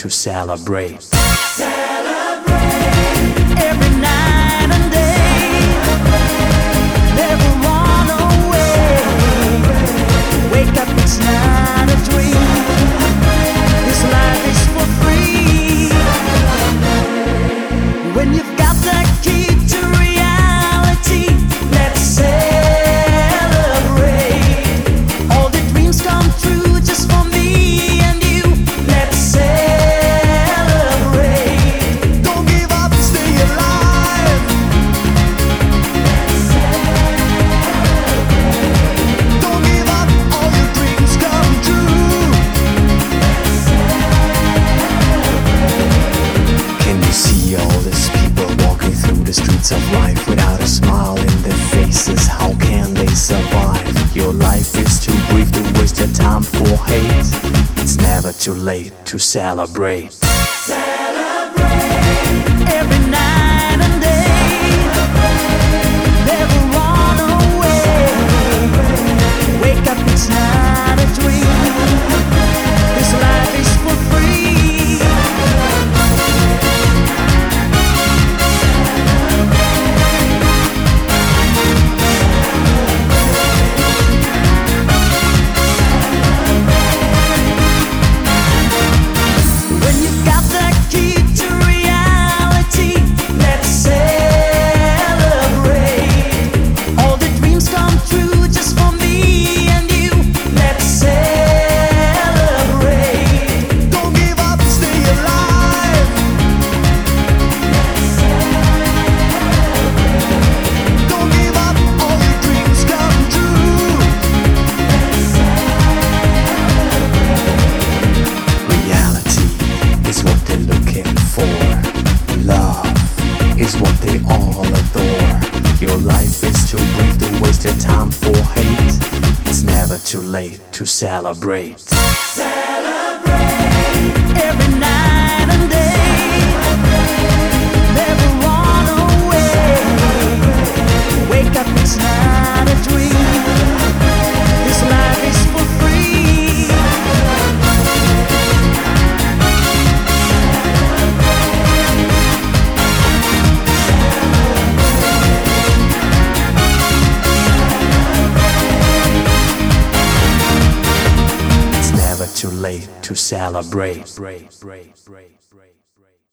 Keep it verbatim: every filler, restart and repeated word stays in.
to celebrate. Celebrate every night and day. Never run away. Wake up, it's not a dream. This life is for free. When you've got the key to reality, let's celebrate. All the dreams come true just for me and you. Let's celebrate. Don't give up, stay alive. Let's celebrate. Don't give up, all your dreams come true. Let's celebrate. Can you see all these people walking through the streets of life without a smile in their faces? How can they survive? Your life is too brief to waste your time for hate. It's never too late to celebrate. Celebrate every night and day. Never run away. Wake up, it's not a dream. This life is for free. When you've got the key to reality, let's celebrate. All the dreams come true just for me and you. Let's celebrate. Don't give up, stay alive. Let's celebrate. Don't give up, all your dreams come true. Let's celebrate. Reality is what they're looking for. Love is what they all adore. Your life is too brief to waste your time for hate. It's never too late to celebrate. Celebrate every night and day. Never run away. Wake up, it's not a dream. This life is for free. It's never too late to celebrate.